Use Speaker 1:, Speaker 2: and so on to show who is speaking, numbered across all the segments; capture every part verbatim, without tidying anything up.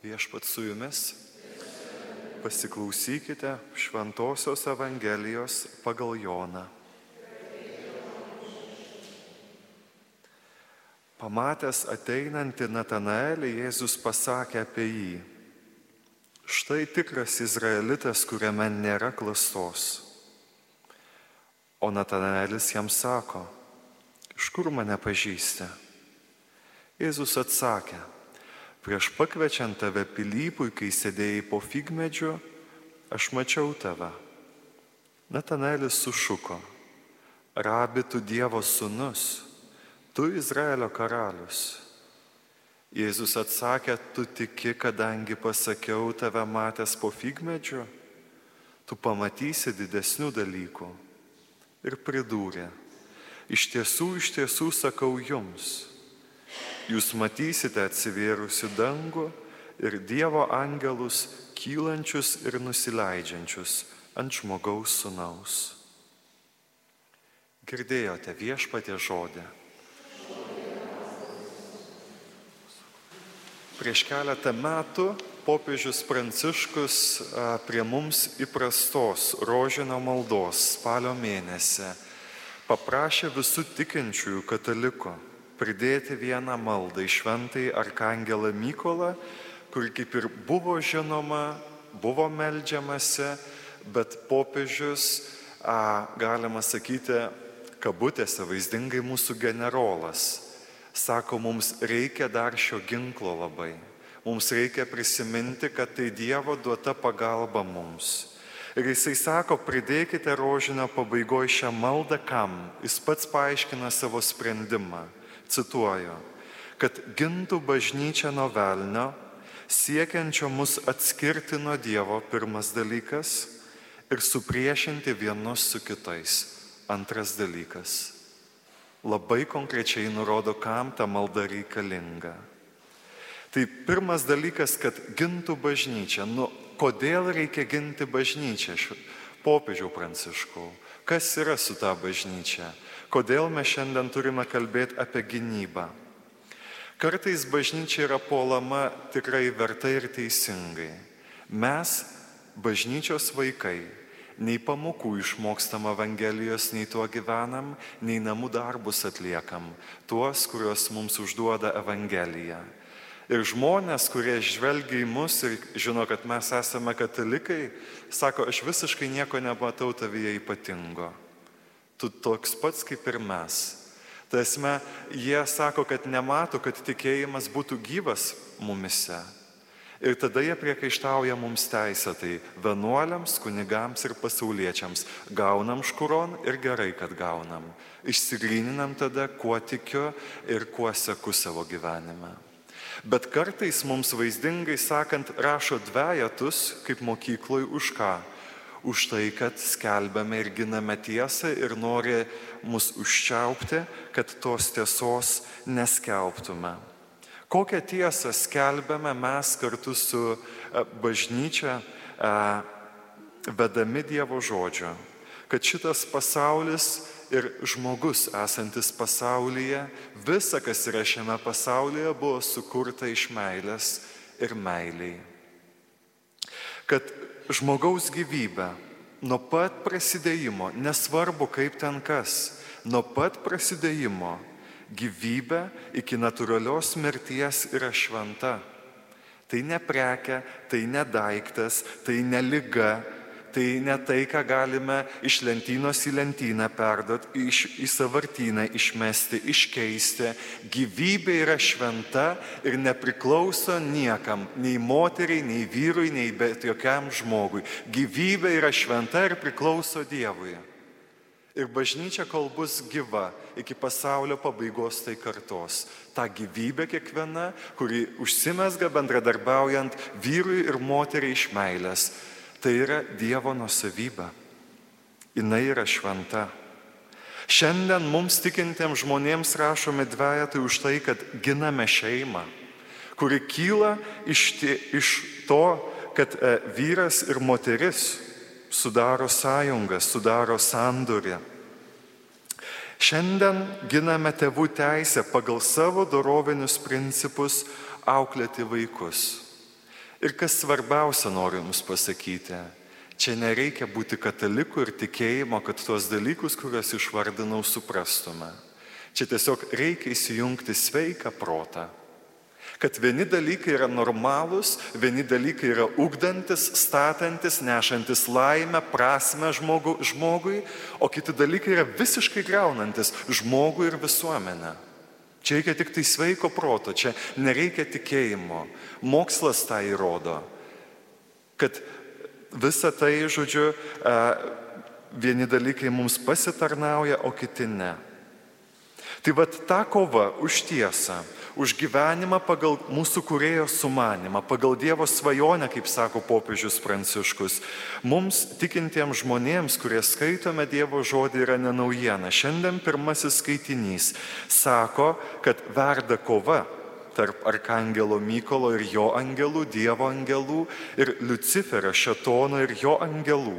Speaker 1: Viešpat su jumis. Pasiklausykite Šventosios Evangelijos pagal Joną. Pamatęs ateinantį Natanaelį, Jėzus pasakė apie jį: štai tikras Izraelitas, kuriame nėra klastos. O Natanaelis jam sako: iš kur mane pažįsti? Jėzus atsakė: prieš pakviečiant tave Pilypui, kai sėdėjai po figmedžiu, aš mačiau tave. Natanaelis sušuko: rabi, tu Dievo sūnus, tu Izraelio karalius. Jėzus atsakė: tu tiki, kadangi pasakiau tave matęs po figmedžiu, tu pamatysi didesnių dalykų. Ir pridūrė: iš tiesų, iš tiesų sakau jums, jūs matysite atsivėrusių dangų ir Dievo angelus kylančius ir nusileidžiančius ant žmogaus sūnaus. Girdėjote Viešpaties žodį. Prieš keletą metų popiežius Pranciškus prie mums įprastos rožinio maldos spalio mėnesį paprašė visų tikinčiųjų katalikų pridėti vieną maldą į šventąjį arkangelą Mykolą, kuri kaip ir buvo žinoma, buvo meldžiamasi, bet popiežius, a, galima sakyti, kabutėse vaizdingai mūsų generolas, sako, mums reikia dar šio ginklo labai. Mums reikia prisiminti, kad tai Dievo duota pagalba mums. Ir jisai sako, pridėkite rožinio pabaigoje šią maldą kam? Jis pats paaiškina savo sprendimą. Cituoju, kad gintų bažnyčią nuo velnio, siekiančio mus atskirti nuo Dievo, pirmas dalykas, ir supriešinti vienus su kitais, antras dalykas. Labai konkrečiai nurodo, kam ta malda reikalinga. Tai pirmas dalykas, kad gintų bažnyčią. Nu, kodėl reikia ginti bažnyčią, popiežiau Pranciškau? Kas yra su ta bažnyčia? Kodėl mes šiandien turime kalbėti apie gynybą? Kartais bažnyčia yra puolama tikrai vertai ir teisingai. Mes, bažnyčios vaikai, nei pamokų išmokstam Evangelijos, nei tuo gyvenam, nei namų darbus atliekam, tuos, kuriuos mums užduoda Evangelija. Ir žmonės, kurie žvelgia į mus ir žino, kad mes esame katalikai, sako, aš visiškai nieko nematau tavyje ypatingo. Tu toks pats kaip ir mes. Tai esmė, jie sako, kad nemato, kad tikėjimas būtų gyvas mumise. Ir tada jie priekaištauja mums teisėtai, vienuoliams, kunigams ir pasauliečiams. Gaunam škuron ir gerai, kad gaunam. Išsigryninam tada, kuo tikiu ir kuo seku savo gyvenime. Bet kartais mums vaizdingai sakant rašo dvejetus, kaip mokykloj, už ką? Už tai, kad skelbiame ir giname tiesą ir nori mus užčiaupti, kad tos tiesos neskelbtume. Kokią tiesą skelbiame mes kartu su bažnyčia, vedami Dievo žodžio? Kad šitas pasaulis ir žmogus esantis pasaulyje, visa, kas yra šiame pasaulyje, buvo sukurta iš meilės ir meiliai. Kad žmogaus gyvybė nuo pat prasidėjimo, nesvarbu kaip ten kas, nuo pat prasidėjimo gyvybė iki natūralios mirties yra šventa. Tai ne prekė, tai ne daiktas, tai ne liga, tai ne tai, ką galime iš lentynos į lentyną perduoti, iš, į sąvartyną išmesti, iškeisti. Gyvybė yra šventa ir nepriklauso niekam, nei moteriai, nei vyrui, nei bet jokiam žmogui. Gyvybė yra šventa ir priklauso Dievui. Ir bažnyčia, kol bus gyva, iki pasaulio pabaigos tai kartos. Ta gyvybė kiekviena, kuri užsimezga bendradarbiaujant vyrui ir moteriai iš meilės. Tai yra Dievo nuosavybė. Jinai yra šventa. Šiandien mums tikintiems žmonėms rašomi dvejetai už tai, kad giname šeimą, kuri kyla iš, tie, iš to, kad e, vyras ir moteris sudaro sąjungą, sudaro sandorį. Šiandien giname tėvų teisę pagal savo dorovinius principus auklėti vaikus. Ir kas svarbiausia noriu jums pasakyti, čia nereikia būti kataliku ir tikėjimo, kad tuos dalykus, kuriuos išvardinau, suprastume. Čia tiesiog reikia įsijungti sveiką protą. Kad vieni dalykai yra normalūs, vieni dalykai yra ugdantis, statantis, nešantis laimę, prasmę žmogu, žmogui, o kiti dalykai yra visiškai griaunantis žmogui ir visuomenę. Čia reikia tik tai sveiko proto, čia nereikia tikėjimo. Mokslas tą įrodo, kad visa tai, žodžiu, vieni dalykai mums pasitarnauja, o kiti ne. Tai vat ta kova už tiesą, už gyvenimą pagal mūsų kūrėjo sumanimą, pagal Dievo svajonę, kaip sako popiežius Pranciškus, mums tikintiems žmonėms, kurie skaitome Dievo žodį, yra nenaujiena. Šiandien pirmasis skaitinys sako, kad verda kova tarp arkangelo Mykolo ir jo angelų, Dievo angelų, ir Liuciferio, šėtono ir jo angelų.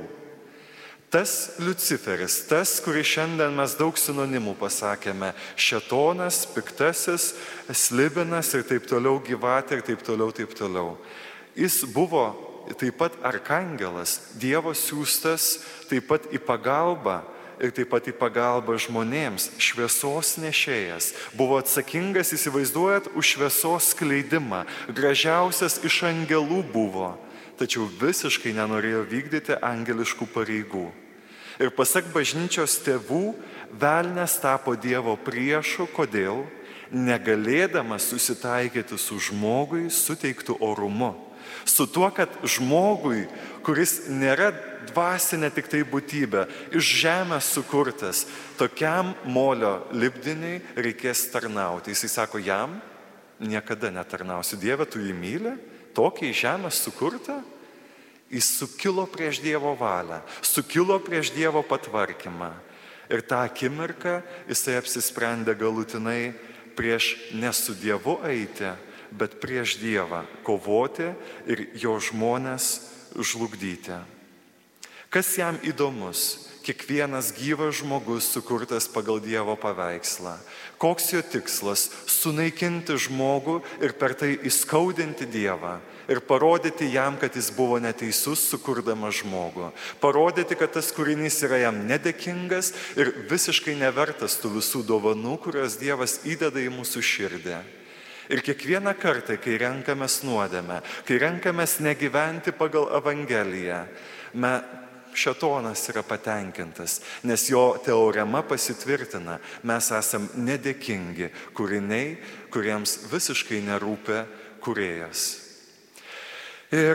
Speaker 1: Tas Liuciferis, tas, kurį šiandien mes daug sinonimų pasakėme, šėtonas, piktasis, slibinas ir taip toliau, gyvatė ir taip toliau, taip toliau. Jis buvo taip pat arkangelas, Dievo siųstas taip pat į pagalbą ir taip pat į pagalbą žmonėms, šviesos nešėjas. Buvo atsakingas, įsivaizduojat, už šviesos skleidimą, gražiausias iš angelų buvo, tačiau visiškai nenorėjo vykdyti angeliškų pareigų. Ir pasak bažnyčios tėvų, velnias tapo Dievo priešu, kodėl? Negalėdamas susitaikyti su žmogui suteiktų orumu. Su tuo, kad žmogui, kuris nėra dvasinė tik tai būtybė, iš žemės sukurtas, tokiam molio lipdiniui reikės tarnauti. Jisai sako, jam niekada netarnausiu. Dieve, tu jį myli? Tokį iš žemės sukurtą? Jis sukilo prieš Dievo valią, sukilo prieš Dievo patvarkymą. Ir tą akimirką jisai apsisprendė galutinai prieš ne su Dievu eiti, bet prieš Dievą kovoti ir jo žmones žlugdyti. Kas jam įdomus? Kiekvienas gyvas žmogus sukurtas pagal Dievo paveikslą. Koks jo tikslas? Sunaikinti žmogų ir per tai įskaudinti Dievą. Ir parodyti jam, kad jis buvo neteisus, sukurdamas žmogų. Parodyti, kad tas kūrinys yra jam nedėkingas ir visiškai nevertas tų visų dovanų, kurios Dievas įdeda į mūsų širdį. Ir kiekvieną kartą, kai renkamės nuodėmę, kai renkamės negyventi pagal Evangeliją, me, šėtonas yra patenkintas, nes jo teorema pasitvirtina, mes esam nedėkingi kūriniai, kuriems visiškai nerūpi kūrėjas. Ir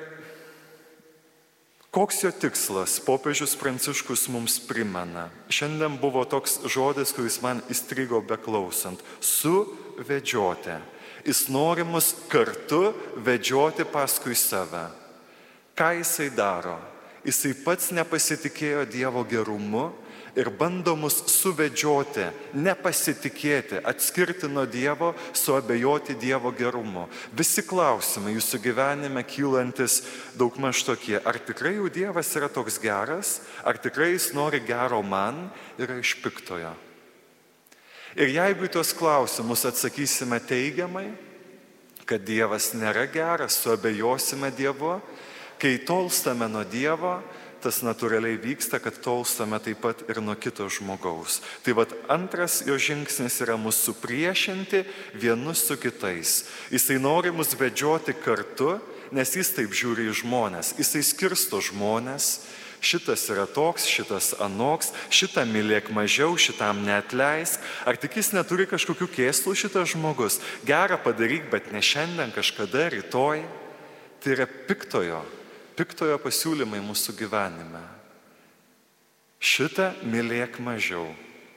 Speaker 1: koks jo tikslas, popiežius Pranciškus mums primena. Šiandien buvo toks žodis, kuris man įstrigo beklausant - suvedžioti. Jis nori mus kartu vedžioti paskui save. Ką jisai daro? Jisai pats nepasitikėjo Dievo gerumu ir bando mus suvedžioti, nepasitikėti, atskirti nuo Dievo, suabejoti Dievo gerumu. Visi klausimai jūsų gyvenime kylantis daugmaž tokie: ar tikrai jau Dievas yra toks geras, ar tikrai jis nori gero man, yra iš piktojo. Ir jeigu į tuos klausimus atsakysime teigiamai, kad Dievas nėra geras, suabejosime Dievu, kai tolstame nuo Dievo, tas natūraliai vyksta, kad tolstame taip pat ir nuo kito žmogaus. Tai vat antras jo žingsnis yra mus supriešinti vienus su kitais. Jisai nori mus vedžioti kartu, nes jis taip žiūri į žmonės. Jisai skirsto žmonės. Šitas yra toks, šitas anoks, šitą mylėk mažiau, šitam neatleisk. Ar tik jis neturi kažkokių kėslų šitas žmogus? Gerą padaryk, bet ne šiandien, kažkada, rytoj. Tai yra piktojo. Piktojo pasiūlymai mūsų gyvenime. Šitą mylėk mažiau.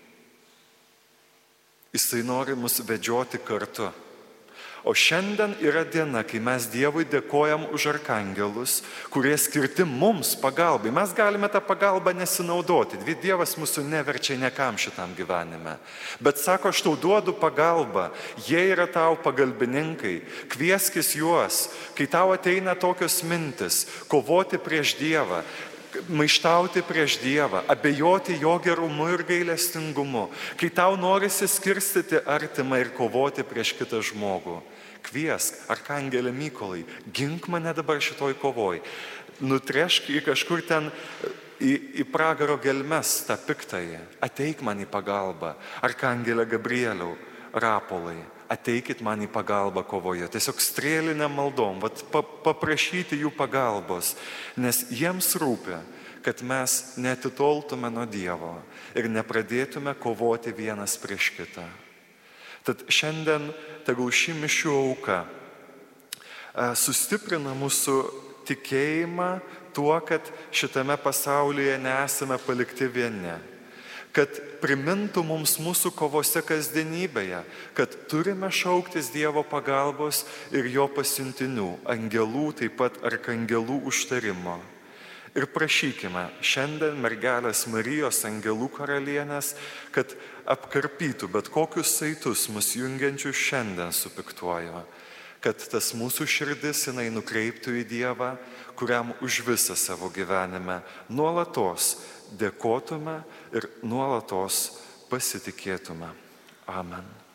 Speaker 1: Jisai nori mus vedžioti kartu. O šiandien yra diena, kai mes Dievui dėkojam už arkangelus, kurie skirti mums pagalbai. Mes galime tą pagalbą nesinaudoti. Dievas mūsų neverčia niekam šitam gyvenime. Bet sako, aš tau duodu pagalbą. Jie yra tau pagalbininkai. Kvieskis juos, kai tau ateina tokios mintis, kovoti prieš Dievą, maištauti prieš Dievą, abejoti jo gerumu ir gailestingumu, kai tau norisi skirstyti artimą ir kovoti prieš kitą žmogų. kviesk, arkangelė Mykolai, gink mane dabar šitoj kovoj, nutrešk į kažkur ten į, į pragaro gelmes tą piktąjį, ateik man į pagalbą, arkangelė Gabrieliau, Rapolai, ateikit man į pagalbą kovoje, tiesiog strėlinę maldom, vat, pa, paprašyti jų pagalbos, nes jiems rūpi, kad mes neatitoltume nuo Dievo ir nepradėtume kovoti vienas prieš kitą. Tad šiandien tegul ši mišių auka sustiprina mūsų tikėjimą tuo, kad šitame pasaulyje nesame palikti vieni, kad primintų mums mūsų kovose kasdienybėje, kad turime šauktis Dievo pagalbos ir jo pasiuntinių, angelų, taip pat arkangelų užtarimo. Ir prašykime šiandien mergelės Marijos angelų karalienės, kad apkarpytų bet kokius saitus mus jungiančius šiandien su piktuoju, kad tas mūsų širdis jinai nukreiptų į Dievą, kuriam už visą savo gyvenime nuolatos dėkotume ir nuolatos pasitikėtume. Amen.